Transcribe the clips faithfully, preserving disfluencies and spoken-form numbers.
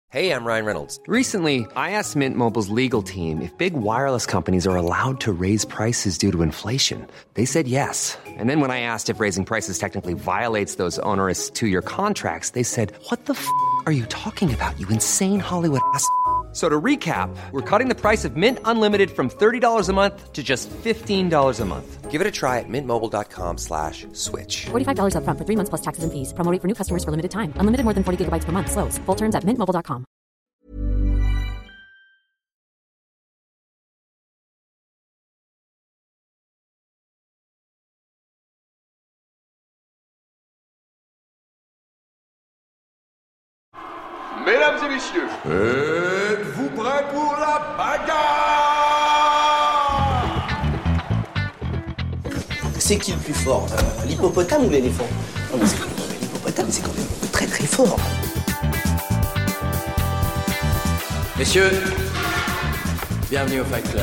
Hey, I'm Ryan Reynolds. Recently, I asked Mint Mobile's legal team if big wireless companies are allowed to raise prices due to inflation. They said yes. And then when I asked if raising prices technically violates those onerous two-year contracts, they said, what the f*** are you talking about, you insane Hollywood ass f- So to recap, we're cutting the price of Mint Unlimited from thirty dollars a month to just fifteen dollars a month. Give it a try at mintmobile.com slash switch. forty-five dollars up front for three months plus taxes and fees. Promo rate for new customers for limited time. Unlimited more than forty gigabytes per month. Slows full terms at mint mobile dot com. Mesdames et messieurs, êtes-vous prêts pour la bagarre? C'est qui le plus fort, euh, l'hippopotame ou l'éléphant? Non mais c'est quand même, l'hippopotame c'est quand même très très fort. Messieurs, bienvenue au Fight Club.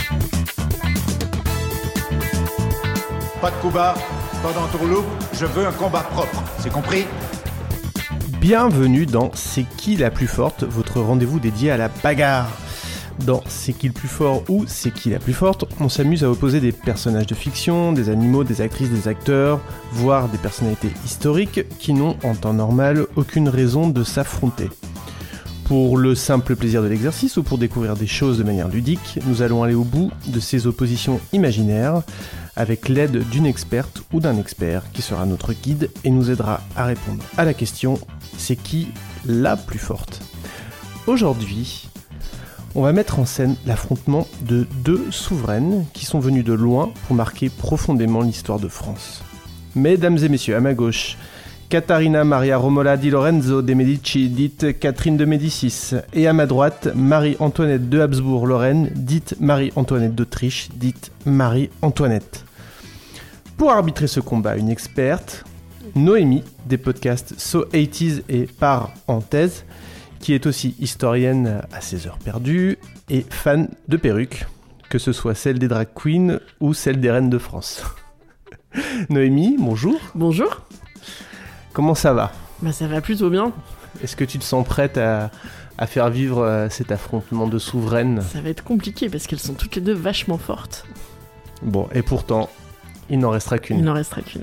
Pas de coup bas, pas d'entourloupe, je veux un combat propre, c'est compris? Bienvenue dans C'est qui la plus forte, votre rendez-vous dédié à la bagarre. Dans C'est qui le plus fort ou C'est qui la plus forte, on s'amuse à opposer des personnages de fiction, des animaux, des actrices, des acteurs, voire des personnalités historiques qui n'ont en temps normal aucune raison de s'affronter. Pour le simple plaisir de l'exercice ou pour découvrir des choses de manière ludique, nous allons aller au bout de ces oppositions imaginaires avec l'aide d'une experte ou d'un expert qui sera notre guide et nous aidera à répondre à la question « C'est qui la plus forte ?» Aujourd'hui, on va mettre en scène l'affrontement de deux souveraines qui sont venues de loin pour marquer profondément l'histoire de France. Mesdames et messieurs, à ma gauche, Catarina Maria Romola di Lorenzo de Medici, dite Catherine de Médicis, et à ma droite, Marie-Antoinette de Habsbourg-Lorraine, dite Marie-Antoinette d'Autriche, dite Marie-Antoinette. Pour arbitrer ce combat, une experte, Noémie, des podcasts So eighties et Parenthèse, qui est aussi historienne à ses heures perdues et fan de perruques, que ce soit celle des drag queens ou celle des reines de France. Noémie, bonjour. Bonjour. Comment ça va ? Bah ça va plutôt bien. Est-ce que tu te sens prête à, à faire vivre euh, cet affrontement de souveraines ? Ça va être compliqué parce qu'elles sont toutes les deux vachement fortes. Bon, et pourtant, il n'en restera qu'une. Il n'en restera qu'une.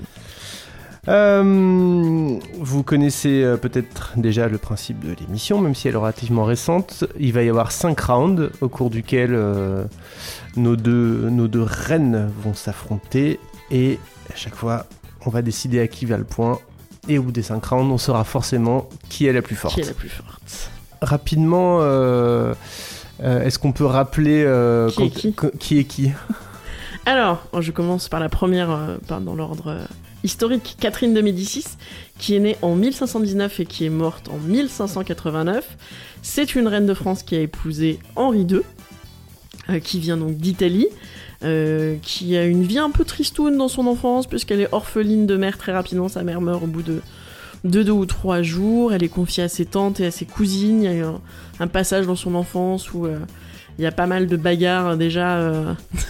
Euh, vous connaissez euh, peut-être déjà le principe de l'émission, même si elle est relativement récente. Il va y avoir cinq rounds au cours duquel euh, nos, deux, nos deux reines vont s'affronter et à chaque fois, on va décider à qui va le point. Et au bout des cinq rounds, on saura forcément qui est la plus forte. Qui est la plus forte. Rapidement, euh, euh, est-ce qu'on peut rappeler euh, qui, quand, est qui, quand, qui est qui ? Alors, je commence par la première, euh, dans l'ordre euh, historique, Catherine de Médicis, qui est née en mille cinq cent dix-neuf et qui est morte en mille cinq cent quatre-vingt-neuf. C'est une reine de France qui a épousé Henri deux, euh, qui vient donc d'Italie. Euh, qui a une vie un peu tristoune dans son enfance, puisqu'elle est orpheline de mère très rapidement. Sa mère meurt au bout de, de deux ou trois jours. Elle est confiée à ses tantes et à ses cousines. Il y a eu un, un passage dans son enfance où euh, il y a pas mal de bagarres déjà euh,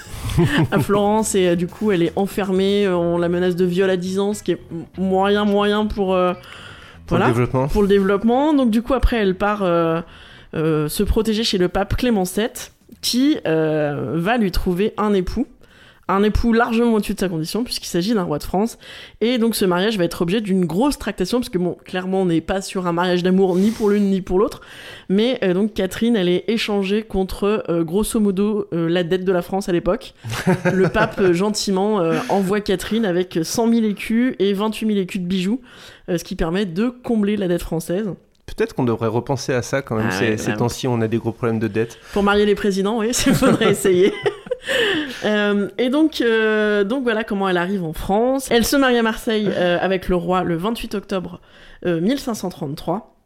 à Florence, et euh, du coup elle est enfermée. On la menace de viol à dix ans, ce qui est moyen moyen pour, euh, pour, voilà, le développement. pour le développement. Donc du coup après elle part euh, euh, se protéger chez le pape Clément sept, qui euh, va lui trouver un époux, un époux largement au-dessus de sa condition, puisqu'il s'agit d'un roi de France. Et donc ce mariage va être objet d'une grosse tractation, parce que bon, clairement on n'est pas sur un mariage d'amour ni pour l'une ni pour l'autre, mais euh, donc Catherine, elle est échangée contre, euh, grosso modo, euh, la dette de la France à l'époque. Le pape, euh, gentiment, euh, envoie Catherine avec cent mille écus et vingt-huit mille écus de bijoux, euh, ce qui permet de combler la dette française. Peut-être qu'on devrait repenser à ça quand même, ah, ces, ouais, ces temps-ci on a des gros problèmes de dette. Pour marier les présidents, oui, il faudrait essayer. euh, et donc, euh, donc voilà comment elle arrive en France. Elle se marie à Marseille euh, avec le roi le vingt-huit octobre euh, mille cinq cent trente-trois.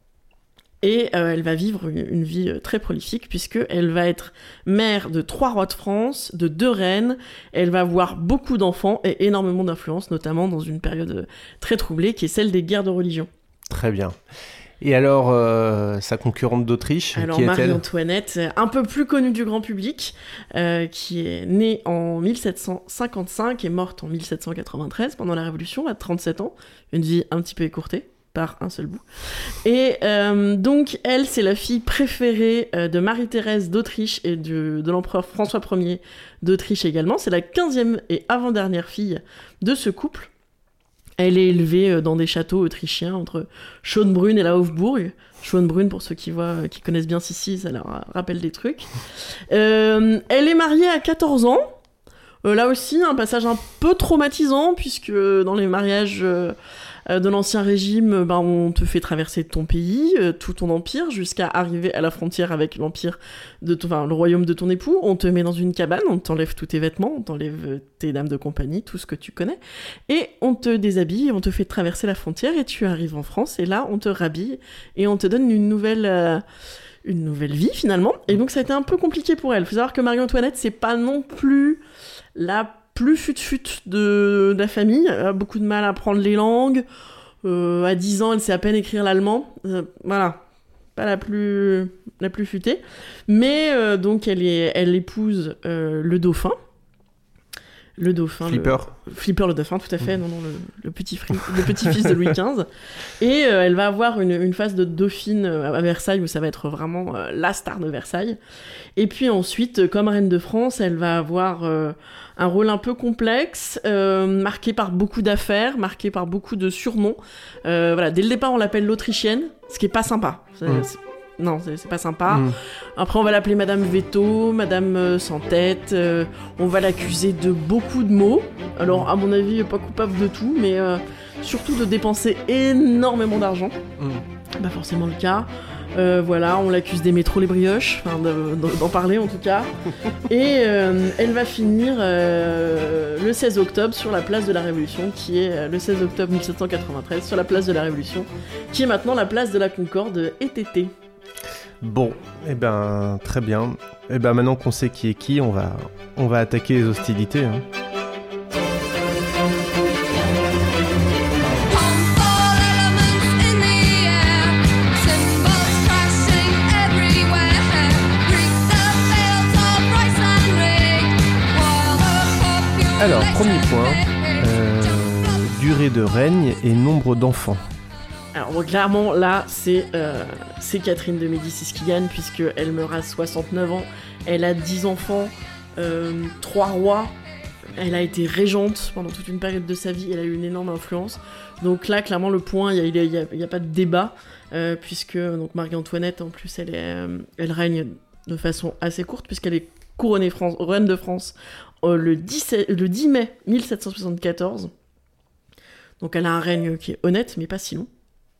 Et euh, elle va vivre une, une vie très prolifique, puisqu'elle va être mère de trois rois de France, de deux reines. Elle va avoir beaucoup d'enfants et énormément d'influence, notamment dans une période très troublée qui est celle des guerres de religion. Très bien. Et alors, euh, sa concurrente d'Autriche, alors, qui est-elle ? Marie-Antoinette, un peu plus connue du grand public, euh, qui est née en mille sept cent cinquante-cinq et morte en mille sept cent quatre-vingt-treize pendant la Révolution, à trente-sept ans, une vie un petit peu écourtée. par un seul bout. Et euh, donc, elle, c'est la fille préférée euh, de Marie-Thérèse d'Autriche et de, de l'empereur François Ier d'Autriche également. C'est la quinzième et avant-dernière fille de ce couple. Elle est élevée dans des châteaux autrichiens entre Schönbrunn et la Hofburg. Schönbrunn, pour ceux qui voient, qui connaissent bien Sissi, ça leur rappelle des trucs. Euh, elle est mariée à quatorze ans. Euh, là aussi, un passage un peu traumatisant, puisque dans les mariages euh, de l'Ancien Régime, ben, on te fait traverser ton pays, euh, tout ton empire, jusqu'à arriver à la frontière avec l'empire de ton, enfin, le royaume de ton époux. On te met dans une cabane, on t'enlève tous tes vêtements, on t'enlève tes dames de compagnie, tout ce que tu connais, et on te déshabille, on te fait traverser la frontière, et tu arrives en France, et là, on te rhabille, et on te donne une nouvelle... Euh, une nouvelle vie, finalement. Et donc, ça a été un peu compliqué pour elle. Il faut savoir que Marie-Antoinette, c'est pas non plus la plus fut-fut de, de la famille. Elle a beaucoup de mal à apprendre les langues. Euh, à dix ans, elle sait à peine écrire l'allemand. Euh, voilà. Pas la plus, la plus futée. Mais, euh, donc, elle, est, elle épouse euh, le dauphin. Le dauphin. Flipper. Le... Flipper le dauphin, tout à fait. Mmh. Non, non, le, le, petit fri... le petit-fils de Louis quinze. Et euh, elle va avoir une, une phase de dauphine à Versailles où ça va être vraiment euh, la star de Versailles. Et puis ensuite, comme reine de France, elle va avoir euh, un rôle un peu complexe, euh, marqué par beaucoup d'affaires, marqué par beaucoup de surnoms. Euh, voilà, dès le départ, on l'appelle l'Autrichienne, ce qui est pas sympa. C'est, mmh. c'est... Non, c'est, c'est pas sympa. Mmh. Après, on va l'appeler Madame Veto, Madame euh, Sans Tête. Euh, on va l'accuser de beaucoup de maux. Alors, à mon avis, pas coupable de tout, mais euh, surtout de dépenser énormément d'argent. Mmh. Pas forcément le cas. Euh, voilà, on l'accuse d'aimer trop les brioches, enfin de, de, d'en parler en tout cas. Et euh, elle va finir euh, le seize octobre sur la place de la Révolution, qui est euh, le seize octobre mille sept cent quatre-vingt-treize, sur la place de la Révolution, qui est maintenant la place de la Concorde et T T. Bon, eh ben très bien. Eh ben maintenant qu'on sait qui est qui, on va, on va attaquer les hostilités. Hein. Alors, premier point, euh, durée de règne et nombre d'enfants. Alors bon, clairement, là, c'est, euh, c'est Catherine de Médicis qui gagne, puisqu'elle meurt à soixante-neuf ans, elle a dix enfants, euh, trois rois, elle a été régente pendant toute une période de sa vie, elle a eu une énorme influence. Donc là, clairement, le point, il n'y a, a, a pas de débat, euh, puisque donc, Marie-Antoinette, en plus, elle, est, euh, elle règne de façon assez courte, puisqu'elle est couronnée France, reine de France euh, le, dix-sept, le dix mai mille sept cent soixante-quatorze. Donc elle a un règne qui est honnête, mais pas si long.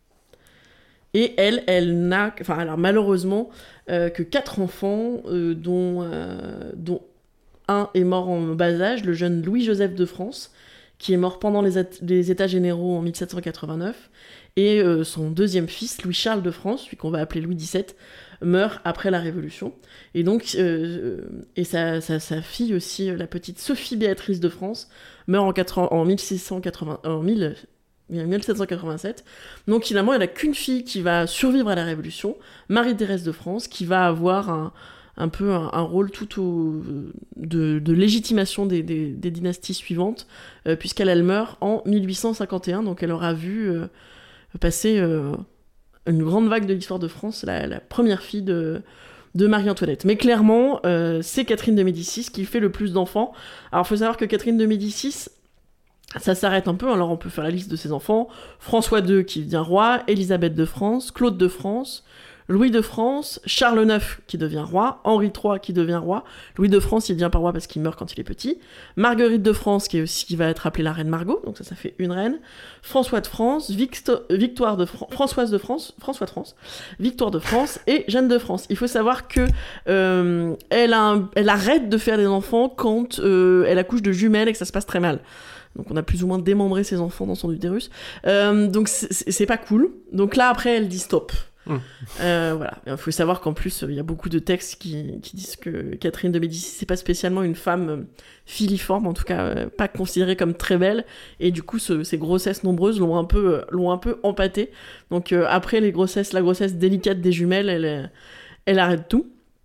Et elle, elle n'a, enfin, alors malheureusement, euh, que quatre enfants, euh, dont, euh, dont un est mort en bas âge, le jeune Louis-Joseph de France, qui est mort pendant les, at- les États généraux en mille sept cent quatre-vingt-neuf, et euh, son deuxième fils, Louis-Charles de France, celui qu'on va appeler Louis dix-sept, meurt après la Révolution. Et donc, euh, et sa, sa, sa fille aussi, la petite Sophie Béatrice de France, meurt en, quatre, en, mille six cent quatre-vingts, en mille, mille sept cent quatre-vingt-sept. Donc finalement, elle n'a qu'une fille qui va survivre à la Révolution, Marie-Thérèse de France, qui va avoir un, un peu un, un rôle tout au, de, de légitimation des, des, des dynasties suivantes, euh, puisqu'elle elle meurt en mille huit cent cinquante et un, donc elle aura vu euh, passer euh, une grande vague de l'histoire de France, la, la première fille de, de Marie-Antoinette. Mais clairement, euh, c'est Catherine de Médicis qui fait le plus d'enfants. Alors il faut savoir que Catherine de Médicis, ça s'arrête un peu, alors on peut faire la liste de ses enfants. François deux qui devient roi, Élisabeth de France, Claude de France, Louis de France, Charles neuf qui devient roi, Henri trois qui devient roi, Louis de France il devient pas roi parce qu'il meurt quand il est petit, Marguerite de France qui est aussi qui va être appelée la reine Margot, donc ça ça fait une reine, François de France, Victo- Victoire de Fran- Françoise de France, François de France, Victoire de France et Jeanne de France. Il faut savoir que euh, elle, a un, elle arrête de faire des enfants quand euh, elle accouche de jumelles et que ça se passe très mal. Donc on a plus ou moins démembré ses enfants dans son utérus. Euh, donc c'est, c'est pas cool. Donc là après elle dit stop. Mmh. Euh, voilà. Il faut savoir qu'en plus il y a beaucoup de textes qui, qui disent que Catherine de Médicis c'est pas spécialement une femme filiforme, en tout cas euh, pas considérée comme très belle. Et du coup ce, ces grossesses nombreuses l'ont un peu l'ont un peu empâtée. Donc euh, après les grossesses, la grossesse délicate des jumelles, elle elle arrête tout.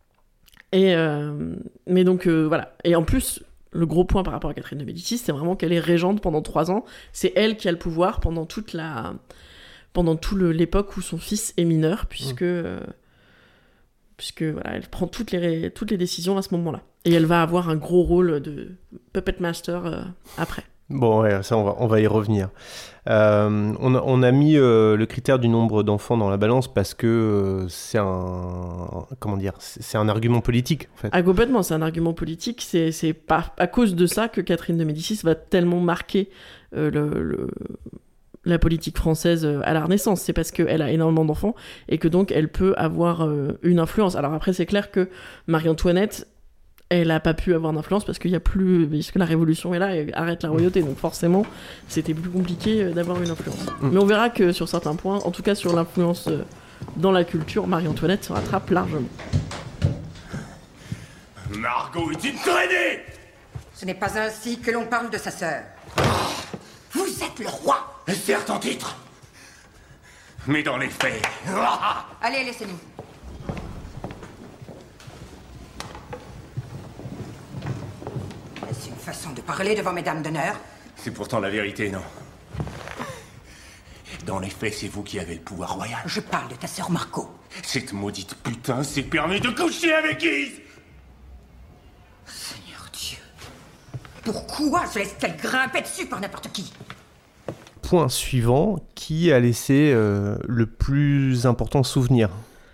Et euh, mais donc euh, voilà. Et en plus le gros point par rapport à Catherine de Médicis, c'est vraiment qu'elle est régente pendant trois ans. C'est elle qui a le pouvoir pendant toute la, pendant toute l'époque où son fils est mineur, puisque, mmh. euh, puisque voilà, elle prend toutes les, toutes les décisions à ce moment-là. Et elle va avoir un gros rôle de puppet master euh, après. Bon, ouais, ça, on va, on va y revenir. Euh, on, a, on a mis euh, le critère du nombre d'enfants dans la balance parce que euh, c'est un, comment dire, c'est, c'est un argument politique, en fait. Ah, complètement, c'est un argument politique. C'est, c'est pas à cause de ça que Catherine de Médicis va tellement marquer euh, le, le, la politique française à la Renaissance. C'est parce qu'elle a énormément d'enfants et que donc elle peut avoir euh, une influence. Alors après, c'est clair que Marie-Antoinette, elle n'a pas pu avoir d'influence parce qu'il y a plus, parce que la Révolution est là et arrête la royauté, donc forcément c'était plus compliqué d'avoir une influence. Mm. Mais on verra que sur certains points, en tout cas sur l'influence dans la culture, Marie-Antoinette se rattrape largement. Margot est une traînée. Ce n'est pas ainsi que l'on parle de sa sœur. Vous êtes le roi. Certes en titre, mais dans les faits... Allez, laissez-nous. Est-ce une façon de parler devant mesdames d'honneur? C'est pourtant la vérité, non? Dans les faits, c'est vous qui avez le pouvoir royal. Je parle de ta sœur Margot. Cette maudite putain s'est permis de coucher avec Guise. Seigneur Dieu. Pourquoi se laisse-t-elle grimper dessus par n'importe qui? Point suivant, qui a laissé euh, le plus important souvenir?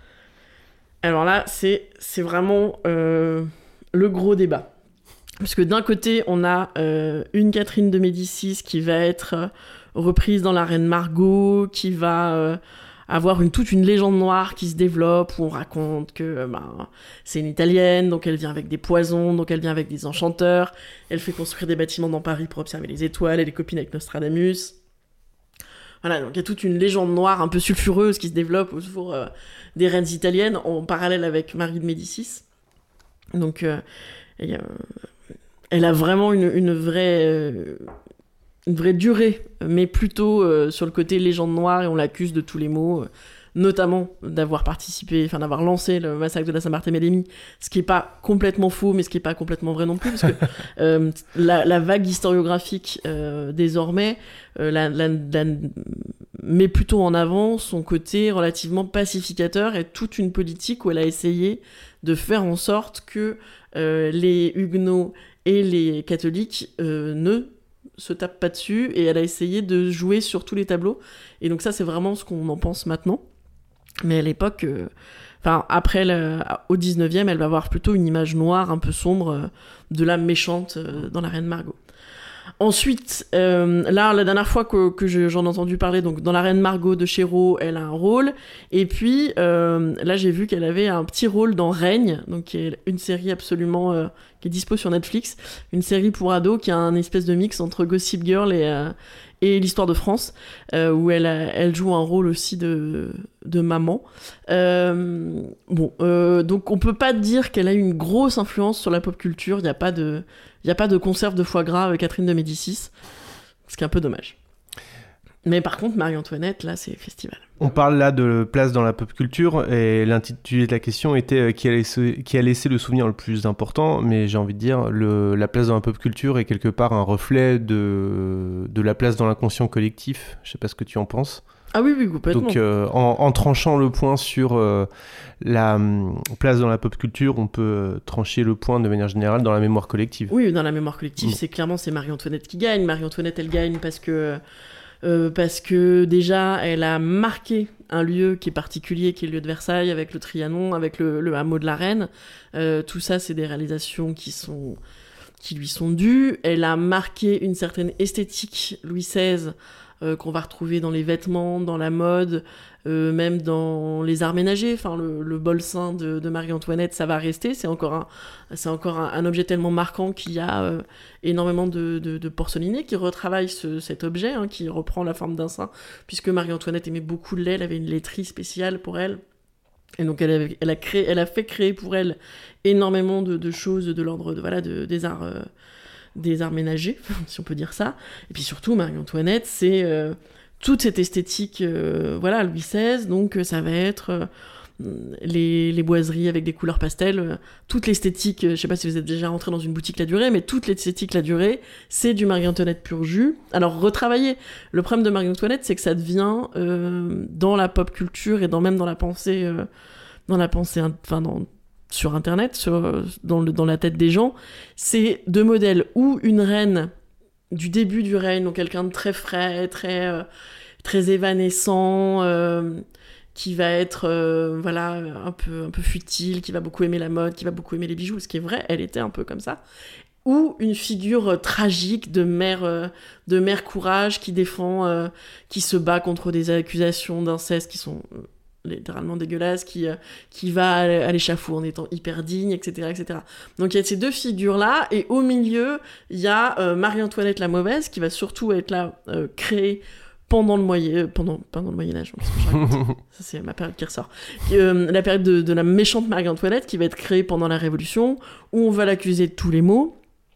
Alors là, c'est, c'est vraiment euh, le gros débat. Parce que d'un côté, on a euh, une Catherine de Médicis qui va être euh, reprise dans La Reine Margot, qui va euh, avoir une, toute une légende noire qui se développe, où on raconte que euh, ben, c'est une Italienne, donc elle vient avec des poisons, donc elle vient avec des enchanteurs, elle fait construire des bâtiments dans Paris pour observer les étoiles, elle est copine avec Nostradamus. Voilà, donc il y a toute une légende noire un peu sulfureuse qui se développe autour euh, des reines italiennes, en parallèle avec Marie de Médicis. Donc, euh, et, euh, elle a vraiment une, une, vraie, euh, une vraie durée, mais plutôt euh, sur le côté légende noire, et on l'accuse de tous les maux, euh, notamment d'avoir participé, enfin d'avoir lancé le massacre de la Saint-Barthélemy, ce qui n'est pas complètement faux, mais ce qui n'est pas complètement vrai non plus, parce que euh, la, la vague historiographique, euh, désormais, euh, la, la, la, met plutôt en avant son côté relativement pacificateur et toute une politique où elle a essayé de faire en sorte que euh, les Huguenots et les catholiques euh, ne se tapent pas dessus, et elle a essayé de jouer sur tous les tableaux. Et donc ça, c'est vraiment ce qu'on en pense maintenant. Mais à l'époque, euh, enfin, après, le, au dix-neuvième, elle va avoir plutôt une image noire, un peu sombre, euh, de la méchante euh, dans La Reine Margot. Ensuite, euh, là, la dernière fois que, que je, j'en ai entendu parler, donc dans La Reine Margot de Chéreau, elle a un rôle. Et puis, euh, là, j'ai vu qu'elle avait un petit rôle dans Règne, donc qui est une série absolument... Euh, qui est dispo sur Netflix, une série pour ados qui a un espèce de mix entre Gossip Girl et, euh, et l'Histoire de France, euh, où elle, elle joue un rôle aussi de, de maman. Euh, bon, euh, donc on peut pas dire qu'elle a eu une grosse influence sur la pop culture, il n'y a pas de, il y a pas de conserve de foie gras avec Catherine de Médicis, ce qui est un peu dommage. Mais par contre, Marie-Antoinette, là, c'est festival. On parle là de place dans la pop culture, et l'intitulé de la question était euh, qui, a laissé, qui a laissé le souvenir le plus important, mais j'ai envie de dire, le, la place dans la pop culture est quelque part un reflet de, de la place dans l'inconscient collectif. Je sais pas ce que tu en penses. Ah oui, oui, complètement. Donc, euh, en, en tranchant le point sur euh, la um, place dans la pop culture, on peut euh, trancher le point de manière générale dans la mémoire collective. Oui, dans la mémoire collective, mmh. c'est clairement c'est Marie-Antoinette qui gagne. Marie-Antoinette, elle gagne parce que... Euh, parce que déjà, elle a marqué un lieu qui est particulier, qui est le lieu de Versailles, avec le Trianon, avec le, le hameau de la Reine. Euh, tout ça, c'est des réalisations qui, sont, qui lui sont dues. Elle a marqué une certaine esthétique Louis seize, euh, qu'on va retrouver dans les vêtements, dans la mode, euh, même dans les arts ménagers. Enfin, le, le bolsin de, de Marie-Antoinette, ça va rester. C'est encore un, c'est encore un, un objet tellement marquant qu'il y a euh, énormément de, de, de porcelainiers qui retravaillent ce, cet objet, hein, qui reprend la forme d'un sein, puisque Marie-Antoinette aimait beaucoup le lait, elle avait une laiterie spéciale pour elle. Et donc elle, avait, elle, a, créé, elle a fait créer pour elle énormément de, de choses de l'ordre de, voilà, de, des arts... Euh, des arts ménagers, si on peut dire ça. Et puis surtout, Marie-Antoinette, c'est euh, toute cette esthétique, euh, voilà, Louis seize, donc ça va être euh, les, les boiseries avec des couleurs pastel, euh, toute l'esthétique, euh, je sais pas si vous êtes déjà rentré dans une boutique La Durée, mais toute l'esthétique La Durée, c'est du Marie-Antoinette pur jus. Alors retravailler, le problème de Marie-Antoinette, c'est que ça devient euh, dans la pop culture et dans, même dans la pensée, euh, dans la pensée, enfin dans sur internet, sur, dans, le, dans la tête des gens, c'est deux modèles, ou une reine du début du règne, donc quelqu'un de très frais, très, euh, très évanescent, euh, qui va être euh, voilà, un peu, un peu futile, qui va beaucoup aimer la mode, qui va beaucoup aimer les bijoux, ce qui est vrai, elle était un peu comme ça. Ou une figure euh, tragique de mère, euh, de mère courage qui défend, euh, qui se bat contre des accusations d'inceste qui sont euh, littéralement dégueulasses, qui, euh, qui va à, à l'échafaud en étant hyper digne, et cetera, et cetera. Donc il y a ces deux figures-là, et au milieu, il y a euh, Marie-Antoinette la mauvaise, qui va surtout être là, euh, créée pendant le Moyen, pendant, pendant le Moyen-Âge, ça c'est ma période qui ressort. Euh, la période de, de la méchante Marie-Antoinette, qui va être créée pendant la Révolution, où on va l'accuser de tous les maux,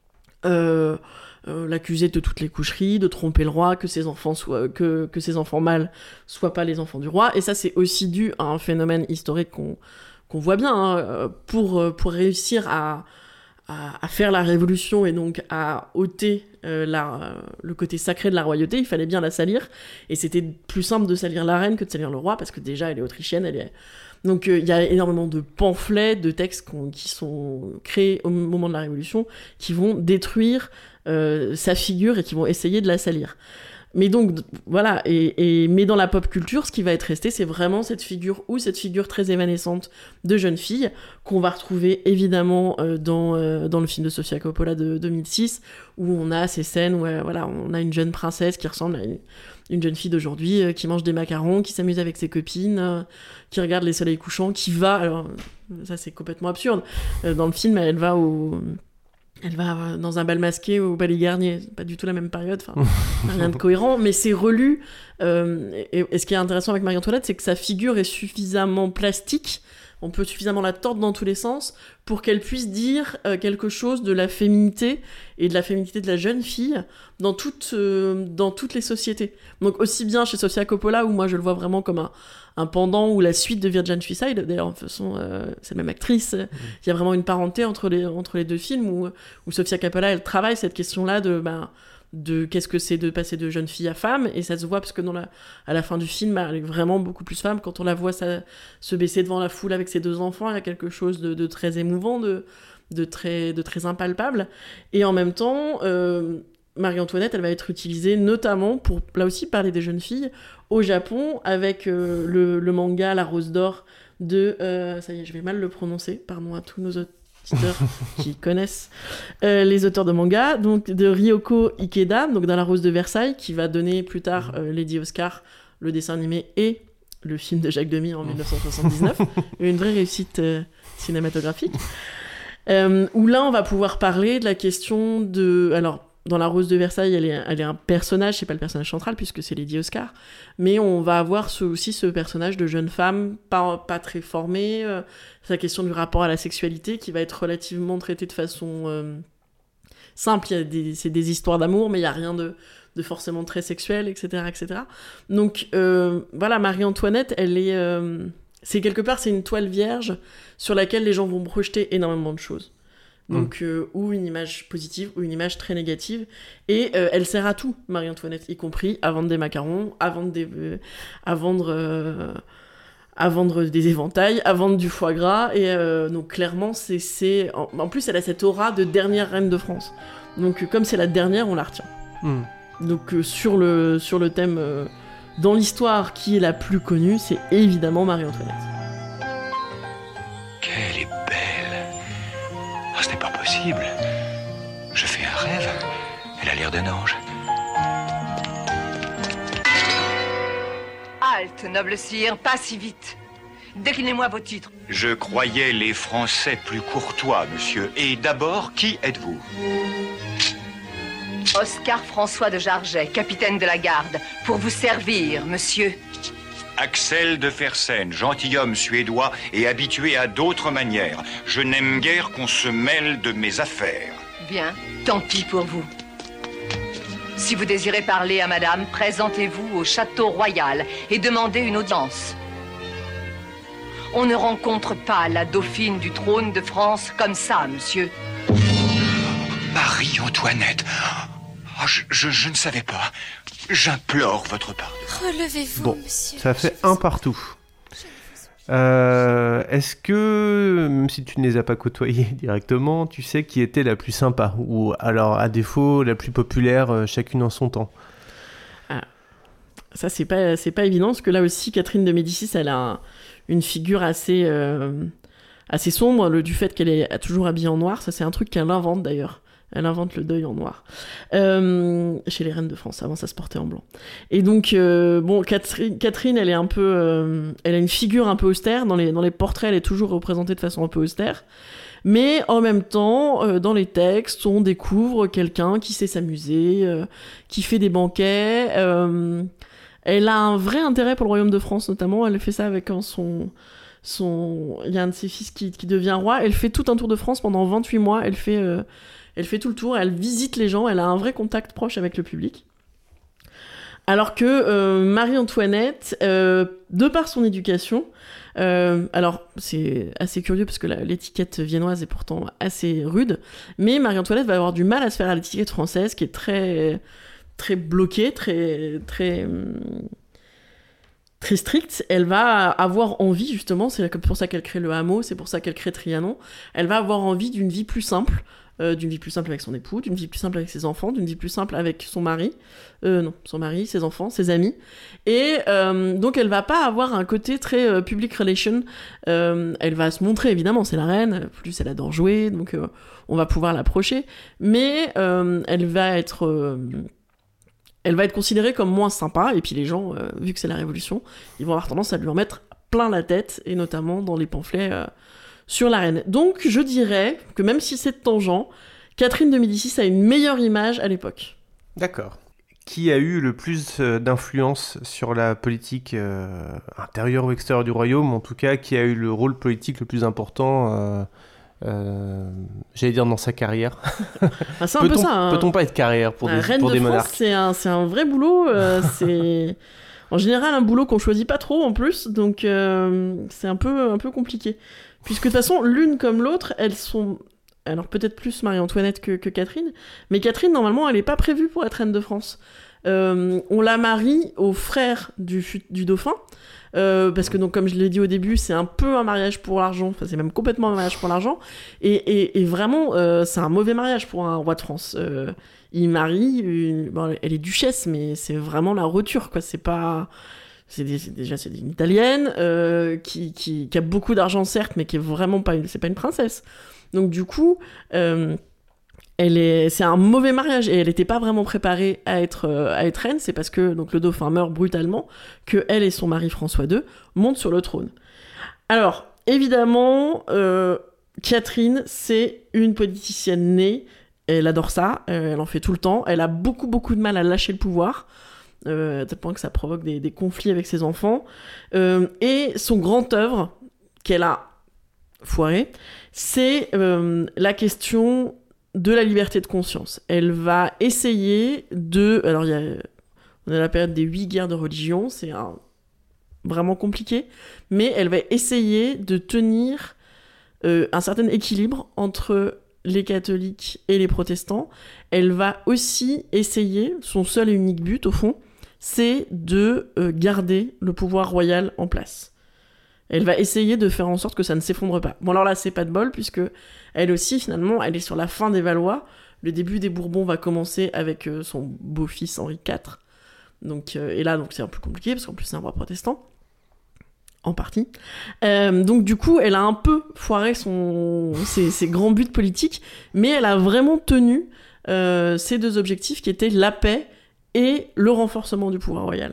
euh, euh, l'accuser de toutes les coucheries, de tromper le roi, que ses enfants soient, que, que ses enfants mâles soient pas les enfants du roi, et ça c'est aussi dû à un phénomène historique qu'on, qu'on voit bien, hein, pour, pour réussir à, à, à faire la Révolution et donc à ôter Euh, la, euh, le côté sacré de la royauté, il fallait bien la salir, et c'était plus simple de salir la reine que de salir le roi, parce que déjà elle est autrichienne, elle est... donc il euh, y a énormément de pamphlets, de textes qui sont créés au moment de la Révolution, qui vont détruire euh, sa figure et qui vont essayer de la salir. Mais donc, voilà, et, et, mais dans la pop culture, ce qui va être resté, c'est vraiment cette figure, ou cette figure très évanescente de jeune fille, qu'on va retrouver évidemment euh, dans, euh, dans le film de Sofia Coppola de deux mille six, où on a ces scènes où euh, voilà, on a une jeune princesse qui ressemble à une, une jeune fille d'aujourd'hui, euh, qui mange des macarons, qui s'amuse avec ses copines, euh, qui regarde les soleils couchants, qui va... Alors, ça c'est complètement absurde. Euh, dans le film, elle va au... Elle va dans un bal masqué au Palais Garnier, c'est pas du tout la même période, enfin rien de cohérent, mais c'est relu. Euh, et, et ce qui est intéressant avec Marie-Antoinette, c'est que sa figure est suffisamment plastique, on peut suffisamment la tordre dans tous les sens pour qu'elle puisse dire euh, quelque chose de la féminité et de la féminité de la jeune fille dans toutes, euh, dans toutes les sociétés. Donc aussi bien chez Sofia Coppola, où moi je le vois vraiment comme un, un pendant ou la suite de Virgin Suicide, d'ailleurs de toute façon euh, c'est la même actrice, il mmh. y a vraiment une parenté entre les, entre les deux films où, où Sofia Coppola elle travaille cette question-là de... Ben, de qu'est-ce que c'est de passer de jeune fille à femme, et ça se voit parce que dans la, à la fin du film elle est vraiment beaucoup plus femme. Quand on la voit ça, se baisser devant la foule avec ses deux enfants, il y a quelque chose de, de très émouvant, de, de, très, de très impalpable, et en même temps euh, Marie-Antoinette elle va être utilisée notamment pour là aussi parler des jeunes filles au Japon avec euh, le, le manga La Rose d'Or de euh, ça y est je vais mal le prononcer, pardon à tous nos autres qui connaissent euh, les auteurs de manga, donc de Ryoko Ikeda, donc dans La Rose de Versailles, qui va donner plus tard euh, Lady Oscar, le dessin animé et le film de Jacques Demy en dix-neuf cent soixante-dix-neuf, une vraie réussite euh, cinématographique, euh, où là on va pouvoir parler de la question de... Alors, dans La Rose de Versailles, elle est, elle est un personnage, c'est pas le personnage central puisque c'est Lady Oscar, mais on va avoir ce, aussi ce personnage de jeune femme, pas, pas très formée, euh, sa question du rapport à la sexualité qui va être relativement traitée de façon euh, simple, il y a des, c'est des histoires d'amour, mais il n'y a rien de, de forcément très sexuel, et cetera, et cetera. Donc euh, voilà, Marie-Antoinette, elle est... Euh, c'est quelque part, c'est une toile vierge sur laquelle les gens vont projeter énormément de choses. Donc, mmh. euh, ou une image positive, ou une image très négative. Et euh, elle sert à tout, Marie-Antoinette, y compris à vendre des macarons, à vendre des, euh, à vendre, euh, à vendre des éventails, à vendre du foie gras. Et euh, donc, clairement, c'est, c'est... En, en plus, elle a cette aura de dernière reine de France. Donc, euh, comme c'est la dernière, on la retient. Mmh. Donc, euh, sur, le, sur le thème, euh, dans l'histoire qui est la plus connue, c'est évidemment Marie-Antoinette. Qu'elle est belle! Oh, ce n'est pas possible. Je fais un rêve. Elle a l'air d'un ange. Halte, noble sire, pas si vite. Déclinez-moi vos titres. Je croyais les Français plus courtois, monsieur. Et d'abord, qui êtes-vous? Oscar François de Jarget, capitaine de la garde. Pour vous servir, monsieur. Axel de Fersen, gentilhomme suédois et habitué à d'autres manières. Je n'aime guère qu'on se mêle de mes affaires. Bien, tant pis pour vous. Si vous désirez parler à madame, présentez-vous au château royal et demandez une audience. On ne rencontre pas la dauphine du trône de France comme ça, monsieur. Marie-Antoinette. Oh, je, je, je ne savais pas. J'implore votre pardon. Relevez-vous, Bon, monsieur. ça fait un partout. Euh, est-ce que, même si tu ne les as pas côtoyés directement, tu sais qui était la plus sympa? Ou alors, à défaut, la plus populaire, euh, chacune en son temps? Ah, ça, c'est pas, c'est pas évident, parce que là aussi, Catherine de Médicis, elle a un, une figure assez, euh, assez sombre, le, du fait qu'elle est toujours habillée en noir. Ça, c'est un truc qu'elle invente, d'ailleurs. Elle invente le deuil en noir. Euh, chez les reines de France, avant ça se portait en blanc. Et donc, euh, bon, Catherine, Catherine, elle est un peu... Euh, elle a une figure un peu austère. Dans les, dans les portraits, elle est toujours représentée de façon un peu austère. Mais en même temps, euh, dans les textes, on découvre quelqu'un qui sait s'amuser, euh, qui fait des banquets. Euh, elle a un vrai intérêt pour le royaume de France, notamment. Elle fait ça avec hein, son... son... Il y a un de ses fils qui, qui devient roi. Elle fait tout un tour de France pendant vingt-huit mois. Elle fait... Euh, Elle fait tout le tour, elle visite les gens, elle a un vrai contact proche avec le public. Alors que euh, Marie-Antoinette, euh, de par son éducation, euh, alors c'est assez curieux parce que la, l'étiquette viennoise est pourtant assez rude, mais Marie-Antoinette va avoir du mal à se faire à l'étiquette française qui est très, très bloquée, très, très, très stricte. Elle va avoir envie, justement, c'est pour ça qu'elle crée le hameau, c'est pour ça qu'elle crée Trianon, elle va avoir envie d'une vie plus simple, Euh, d'une vie plus simple avec son époux, d'une vie plus simple avec ses enfants, d'une vie plus simple avec son mari, euh, non, son mari, ses enfants, ses amis, et euh, donc elle va pas avoir un côté très euh, public relation, euh, elle va se montrer, évidemment, c'est la reine, plus elle adore jouer, donc euh, on va pouvoir l'approcher, mais euh, elle va être... Euh, elle va être considérée comme moins sympa, et puis les gens, euh, vu que c'est la Révolution, ils vont avoir tendance à lui en mettre plein la tête, et notamment dans les pamphlets... Euh, sur la reine. Donc, je dirais que même si c'est tangent, Catherine de Médicis a une meilleure image à l'époque. D'accord. Qui a eu le plus d'influence sur la politique euh, intérieure ou extérieure du royaume, en tout cas, qui a eu le rôle politique le plus important, euh, euh, j'allais dire dans sa carrière. Ah, c'est un peu ça. Hein. Peut-on pas être carrière pour des, reine pour de des France, monarques? c'est un, c'est un vrai boulot. Euh, c'est en général un boulot qu'on choisit pas trop en plus, donc euh, c'est un peu, un peu compliqué. Puisque de toute façon, l'une comme l'autre, elles sont... Alors peut-être plus Marie-Antoinette que, que Catherine, mais Catherine, normalement, elle n'est pas prévue pour être reine de France. Euh, on la marie au frère du, du dauphin, euh, parce que donc, comme je l'ai dit au début, c'est un peu un mariage pour l'argent, enfin c'est même complètement un mariage pour l'argent, et, et, et vraiment, euh, c'est un mauvais mariage pour un roi de France. Euh, il marie, une... bon, elle est duchesse, mais c'est vraiment la roture, quoi, c'est pas... C'est, des, c'est déjà c'est une italienne euh, qui, qui, qui a beaucoup d'argent certes, mais qui est vraiment pas une, c'est pas une princesse. Donc du coup, euh, elle est, c'est un mauvais mariage et elle n'était pas vraiment préparée à être, euh, à être reine. C'est parce que donc le dauphin meurt brutalement que elle et son mari François deux montent sur le trône. Alors évidemment, euh, Catherine c'est une politicienne née. Elle adore ça, elle en fait tout le temps. Elle a beaucoup beaucoup de mal à lâcher le pouvoir. Euh, à tel point que ça provoque des, des conflits avec ses enfants. Euh, et son grand œuvre, qu'elle a foiré, c'est euh, la question de la liberté de conscience. Elle va essayer de... Alors, il y a, on a la période des huit guerres de religion, c'est un, vraiment compliqué, mais elle va essayer de tenir euh, un certain équilibre entre les catholiques et les protestants. Elle va aussi essayer, son seul et unique but, au fond, c'est de euh, garder le pouvoir royal en place. Elle va essayer de faire en sorte que ça ne s'effondre pas. Bon, alors là, c'est pas de bol, puisque elle aussi, finalement, elle est sur la fin des Valois. Le début des Bourbons va commencer avec euh, son beau-fils Henri quatre. Donc, euh, et là, donc, c'est un peu compliqué, parce qu'en plus, c'est un roi protestant. En partie. Euh, donc, du coup, elle a un peu foiré son... ses, ses grands buts politiques, mais elle a vraiment tenu euh, ces deux objectifs qui étaient la paix et le renforcement du pouvoir royal.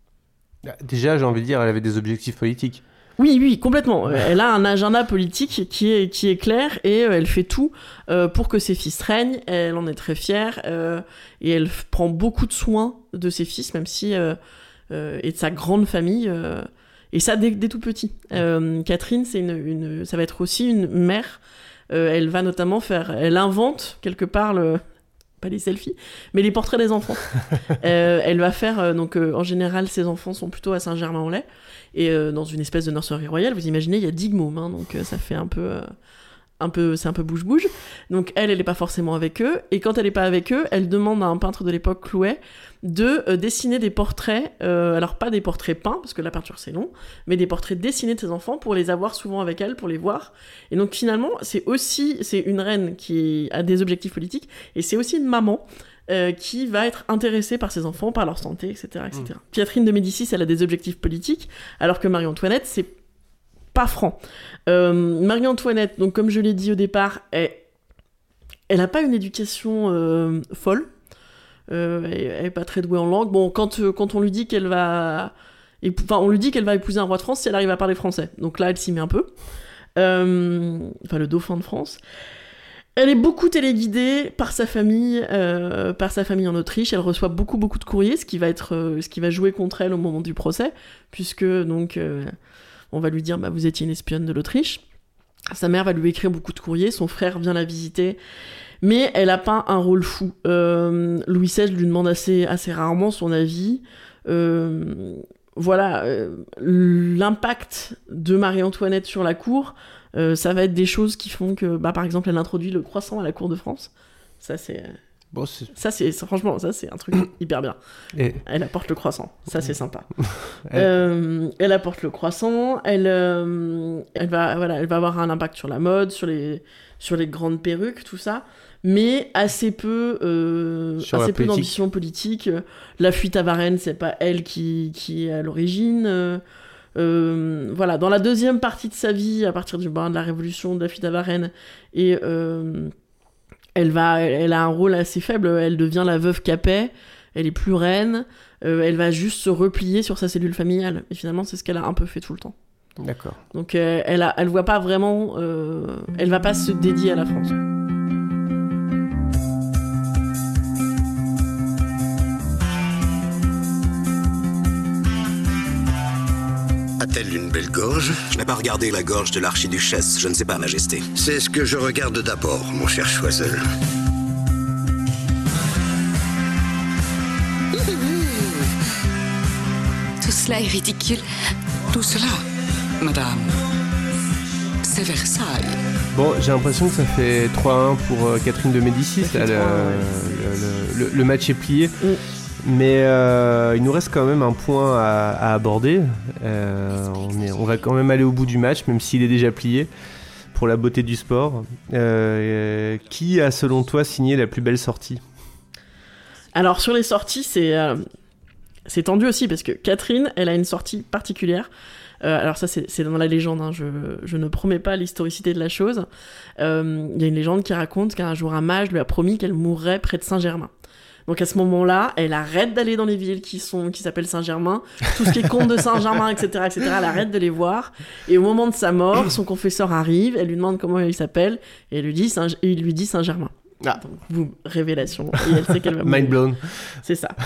Déjà, j'ai envie de dire, elle avait des objectifs politiques. Oui, oui, complètement. Elle a un agenda politique qui est, qui est clair et elle fait tout euh, pour que ses fils règnent. Elle en est très fière euh, et elle f- prend beaucoup de soin de ses fils, même si... Euh, euh, et de sa grande famille... Euh, et ça, dès, dès tout petit. Euh, Catherine, c'est une, une, ça va être aussi une mère. Euh, elle va notamment faire... Elle invente, quelque part, le... pas les selfies, mais les portraits des enfants. euh, elle va faire, euh, donc euh, en général, ses enfants sont plutôt à Saint-Germain-en-Laye, et euh, dans une espèce de nurserie royale, vous imaginez, il y a dix mômes, hein, donc euh, ça fait un peu... Euh, un peu, c'est un peu bouge-bouge. Donc elle, elle est pas forcément avec eux. Et quand elle est pas avec eux, elle demande à un peintre de l'époque, Clouet, de euh, dessiner des portraits. Euh, alors pas des portraits peints, parce que la peinture c'est long, mais des portraits dessinés de ses enfants pour les avoir souvent avec elle, pour les voir. Et donc finalement, c'est aussi, c'est une reine qui a des objectifs politiques, et c'est aussi une maman euh, qui va être intéressée par ses enfants, par leur santé, et cetera, et cetera. Mmh. Catherine de Médicis, elle a des objectifs politiques, alors que Marie-Antoinette, c'est pas franc. Euh, Marie-Antoinette, donc comme je l'ai dit au départ, elle, elle a pas une éducation euh, folle. Euh, elle, elle est pas très douée en langue. Bon, quand euh, quand on lui dit qu'elle va, enfin, on lui dit qu'elle va épouser un roi de France si elle arrive à parler français. Donc là, elle s'y met un peu. Euh, enfin, le dauphin de France. Elle est beaucoup téléguidée par sa famille, euh, par sa famille en Autriche. Elle reçoit beaucoup beaucoup de courriers, ce qui va être, euh, ce qui va jouer contre elle au moment du procès, puisque donc euh, on va lui dire, bah, vous étiez une espionne de l'Autriche. Sa mère va lui écrire beaucoup de courriers, son frère vient la visiter, mais elle a pas un rôle fou. Euh, Louis seize lui demande assez, assez rarement son avis. Euh, voilà, euh, l'impact de Marie-Antoinette sur la cour, euh, ça va être des choses qui font que, bah, par exemple, elle introduit le croissant à la cour de France. Ça, c'est... Bon, c'est... Ça, c'est, franchement, ça, c'est un truc hyper bien. Et... Elle apporte le croissant. Ça, c'est sympa. elle... Euh, elle apporte le croissant. Elle, euh, elle, va, voilà, elle va avoir un impact sur la mode, sur les, sur les grandes perruques, tout ça. Mais assez peu, euh, assez peu d'ambition politique. La fuite à Varennes, c'est pas elle qui, qui est à l'origine. Euh, euh, voilà. Dans la deuxième partie de sa vie, à partir du ben, de la Révolution, de la fuite à Varennes, et... Euh, Elle, va, elle a un rôle assez faible, elle devient la veuve Capet, elle est plus reine, euh, elle va juste se replier sur sa cellule familiale. Et finalement, c'est ce qu'elle a un peu fait tout le temps. D'accord. Donc euh, elle, a, elle voit pas vraiment... Euh, elle va pas se dédier à la France. A-t-elle une belle gorge? Je n'ai pas regardé la gorge de l'archiduchesse, je ne sais pas, Majesté. C'est ce que je regarde d'abord, mon cher Choiseul. Tout cela est ridicule. Tout cela, madame, c'est Versailles. Bon, j'ai l'impression que ça fait trois à un pour euh, Catherine de Médicis. Là, le, le, le, le match est plié. Mm. Mais euh, il nous reste quand même un point à, à aborder. Euh, on, est, on va quand même aller au bout du match, même s'il est déjà plié, pour la beauté du sport. Euh, qui a, selon toi, signé la plus belle sortie ? Alors, sur les sorties, c'est, euh, c'est tendu aussi, parce que Catherine, elle a une sortie particulière. Euh, alors ça, c'est, c'est dans la légende, hein. je, je ne promets pas l'historicité de la chose. Il euh, y a une légende qui raconte qu'un jour, un mage lui a promis qu'elle mourrait près de Saint-Germain. Donc à ce moment-là, elle arrête d'aller dans les villes qui sont qui s'appellent Saint-Germain, tout ce qui est comte de Saint-Germain, et cetera, et cetera. Elle arrête de les voir. Et au moment de sa mort, son confesseur arrive, elle lui demande comment il s'appelle, et elle lui dit Saint- et il lui dit Saint-Germain. Ah. Donc, boum, révélation. Et elle sait qu'elle va mourir. Mind blown. C'est ça.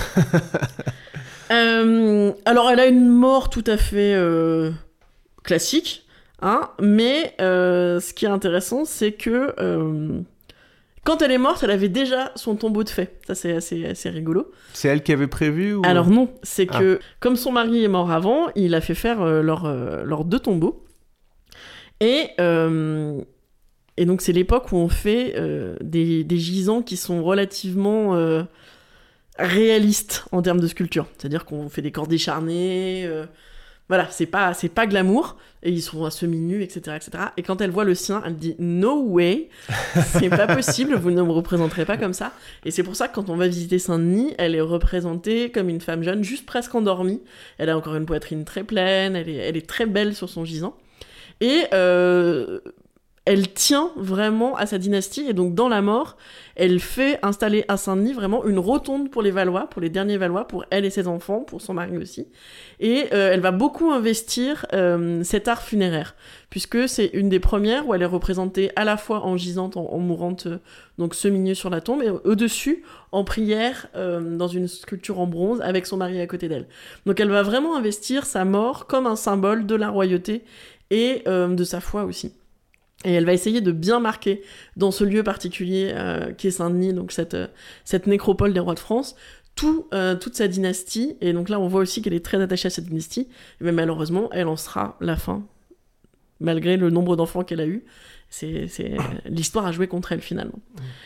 euh, alors elle a une mort tout à fait euh, classique, hein. Mais euh, ce qui est intéressant, c'est que euh, quand elle est morte, elle avait déjà son tombeau de fait. Ça, c'est assez, assez rigolo. C'est elle qui avait prévu ou... Alors non, c'est ah. que comme son mari est mort avant, il a fait faire euh, leurs euh, leur deux tombeaux. Et, euh, et donc, c'est l'époque où on fait euh, des, des gisants qui sont relativement euh, réalistes en termes de sculpture. C'est-à-dire qu'on fait des corps décharnés... Euh, Voilà, c'est pas, c'est pas glamour, et ils sont à semi-nus, et cetera, et cetera. Et quand elle voit le sien, elle dit « No way, c'est pas possible, vous ne me représenterez pas comme ça ». Et c'est pour ça que quand on va visiter Saint-Denis, elle est représentée comme une femme jeune, juste presque endormie. Elle a encore une poitrine très pleine, elle est, elle est très belle sur son gisant. Et euh, elle tient vraiment à sa dynastie, et donc dans la mort, elle fait installer à Saint-Denis vraiment une rotonde pour les Valois, pour les derniers Valois, pour elle et ses enfants, pour son mari aussi. Et euh, elle va beaucoup investir euh, cet art funéraire, puisque c'est une des premières où elle est représentée à la fois en gisante, en, en mourante, euh, donc semi-nue sur la tombe, et au-dessus, en prière, euh, dans une sculpture en bronze, avec son mari à côté d'elle. Donc elle va vraiment investir sa mort comme un symbole de la royauté et euh, de sa foi aussi. Et elle va essayer de bien marquer dans ce lieu particulier euh, qui est Saint-Denis, donc cette, euh, cette nécropole des rois de France, tout, euh, toute sa dynastie. Et donc là, on voit aussi qu'elle est très attachée à cette dynastie. Mais malheureusement, elle en sera la fin, malgré le nombre d'enfants qu'elle a eu. C'est, c'est... L'histoire a joué contre elle, finalement.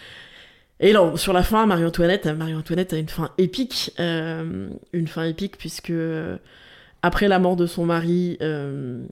Et là, sur la fin, Marie-Antoinette, Marie-Antoinette a une fin épique. Euh, une fin épique, puisque euh, après la mort de son mari... Euh,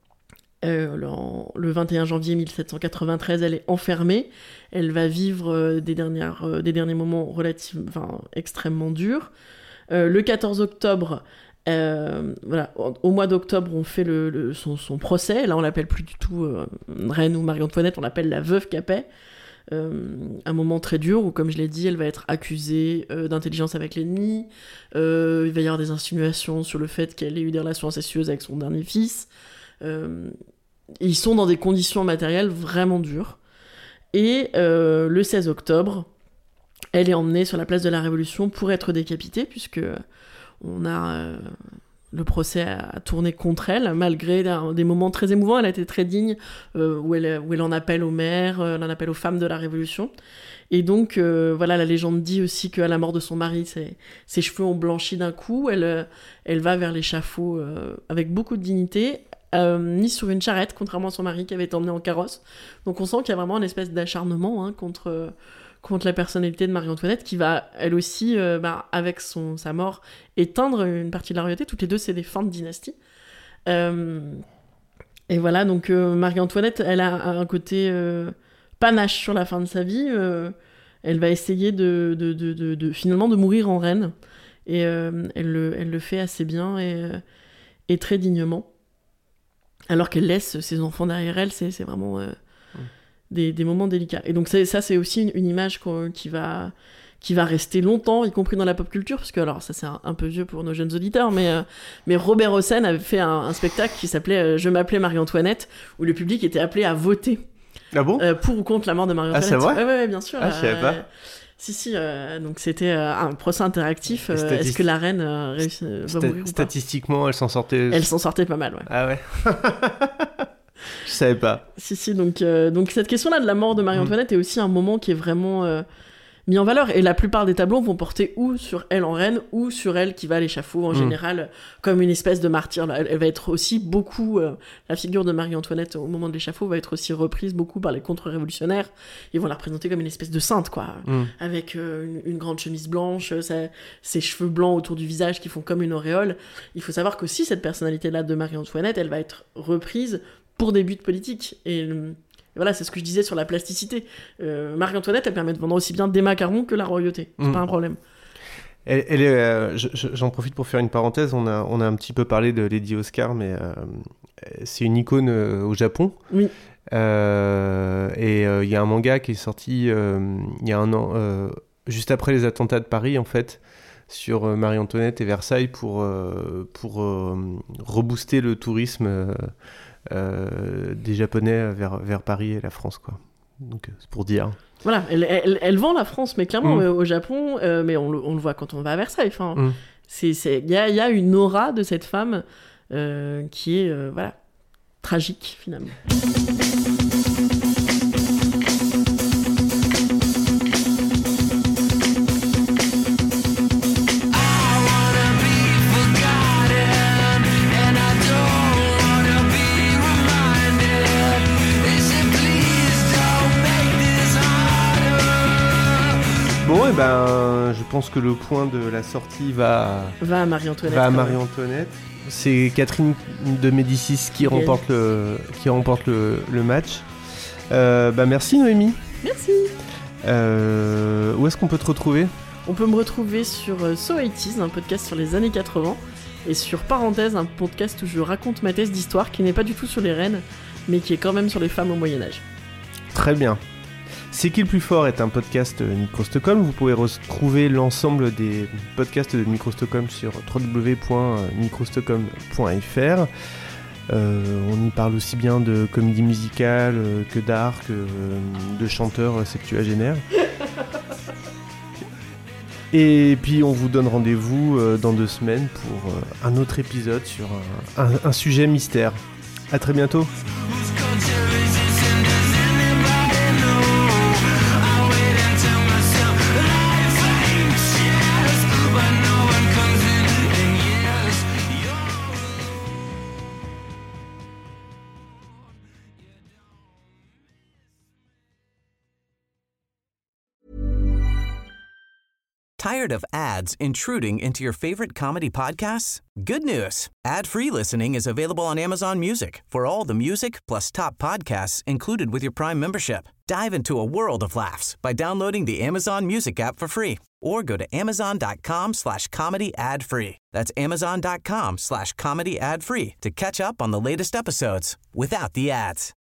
Euh, le, le vingt et un janvier mille sept cent quatre-vingt-treize, elle est enfermée. Elle va vivre euh, des, dernières, euh, des derniers moments relativement, enfin, extrêmement durs. Euh, le quatorze octobre, euh, voilà, au, au mois d'octobre, on fait le, le, son, son procès. Là, on l'appelle plus du tout euh, reine ou Marie-Antoinette, on l'appelle la veuve Capet. Euh, un moment très dur où, comme je l'ai dit, elle va être accusée euh, d'intelligence avec l'ennemi. Euh, il va y avoir des insinuations sur le fait qu'elle ait eu des relations incestueuses avec son dernier fils. Euh, ils sont dans des conditions matérielles vraiment dures. Et euh, le seize octobre, elle est emmenée sur la place de la Révolution pour être décapitée, puisque on a, euh, le procès a tourné contre elle, malgré des moments très émouvants. Elle a été très digne, euh, où, elle, où elle en appelle aux mères, euh, elle en appelle aux femmes de la Révolution. Et donc, euh, voilà, la légende dit aussi qu'à la mort de son mari, ses, ses cheveux ont blanchi d'un coup. Elle, elle va vers l'échafaud euh, avec beaucoup de dignité, Euh, mise sur une charrette, contrairement à son mari qui avait été emmené en carrosse. Donc on sent qu'il y a vraiment une espèce d'acharnement hein, contre, euh, contre la personnalité de Marie-Antoinette, qui va, elle aussi, euh, bah, avec son, sa mort, éteindre une partie de la royauté. Toutes les deux, c'est des fins de dynastie. Euh, et voilà, donc euh, Marie-Antoinette, elle a un côté euh, panache sur la fin de sa vie. Euh, elle va essayer de, de, de, de, de, finalement, de mourir en reine. Et euh, elle, le, elle le fait assez bien et, et très dignement. Alors qu'elle laisse ses enfants derrière elle, c'est, c'est vraiment euh, mmh. des, des moments délicats. Et donc c'est, ça, c'est aussi une, une image qui va, qui va rester longtemps, y compris dans la pop culture, parce que, alors ça c'est un, un peu vieux pour nos jeunes auditeurs, mais, euh, mais Robert Hossein avait fait un, un spectacle qui s'appelait euh, « Je m'appelais Marie-Antoinette », où le public était appelé à voter ah bon euh, pour ou contre la mort de Marie-Antoinette. Ah c'est vrai ? Ouais, ouais, ouais, bien sûr. Ah je savais pas. Euh, Si, si, euh, donc c'était euh, un procès interactif. Euh, Statist... Est-ce que la reine euh, réussit, va Sta- mourir ou pas ? Statistiquement, elle s'en sortait... Elle s'en sortait pas mal, ouais. Ah ouais. Je savais pas. Si, si, donc, euh, donc cette question-là de la mort de Marie-Antoinette mmh. est aussi un moment qui est vraiment euh, mis en valeur. Et la plupart des tableaux vont porter ou sur elle en reine, ou sur elle qui va à l'échafaud, en mmh. général, comme une espèce de martyr. Elle, elle va être aussi beaucoup... Euh, la figure de Marie-Antoinette au moment de l'échafaud va être aussi reprise beaucoup par les contre-révolutionnaires. Ils vont la représenter comme une espèce de sainte, quoi. Mmh. Avec euh, une, une grande chemise blanche, sa, ses cheveux blancs autour du visage qui font comme une auréole. Il faut savoir qu'aussi, cette personnalité-là de Marie-Antoinette, elle va être reprise pour des buts politiques. Et... Et voilà, c'est ce que je disais sur la plasticité. Euh, Marie-Antoinette, elle permet de vendre aussi bien des macarons que la royauté. C'est mmh. pas un problème. Elle, elle est, euh, je, j'en profite pour faire une parenthèse. On a, on a un petit peu parlé de Lady Oscar, mais euh, c'est une icône euh, au Japon. Oui. Euh, et il euh, y a un manga qui est sorti il euh, y a un an, euh, juste après les attentats de Paris, en fait, sur euh, Marie-Antoinette et Versailles pour, euh, pour euh, rebooster le tourisme euh, Euh, des Japonais vers, vers Paris et la France, quoi. Donc c'est pour dire. Voilà, elle, elle, elle vend la France, mais clairement mmh. euh, au Japon, euh, mais on le, on le voit quand on va à Versailles. Enfin, mmh. c'est, c'est, y a, y a une aura de cette femme euh, qui est, euh, voilà, tragique finalement. Bon, et ben, je pense que le point de la sortie va, va à Marie-Antoinette. Va à Marie-Antoinette. C'est Catherine de Médicis qui yes. remporte le, qui remporte le, le match. Euh, bah, merci Noémie. Merci. Euh, où est-ce qu'on peut te retrouver ? On peut me retrouver sur So eighties, un podcast sur les années quatre-vingts, et sur Parenthèse, un podcast où je raconte ma thèse d'histoire qui n'est pas du tout sur les reines, mais qui est quand même sur les femmes au Moyen-Âge. Très bien. C'est qui le plus fort est un podcast Micro-Stockholm. Vous pouvez retrouver l'ensemble des podcasts de Micro-Stockholm sur w w w point micro stockholm point f r. Euh, on y parle aussi bien de comédie musicale que d'art, que de chanteurs septuagénaires. Et puis on vous donne rendez-vous dans deux semaines pour un autre épisode sur un, un, un sujet mystère. À très bientôt. Tired of ads intruding into your favorite comedy podcasts? Good news. Ad-free listening is available on Amazon Music for all the music plus top podcasts included with your Prime membership. Dive into a world of laughs by downloading the Amazon Music app for free or go to amazon.com slash comedy ad free. That's amazon.com slash comedy ad free to catch up on the latest episodes without the ads.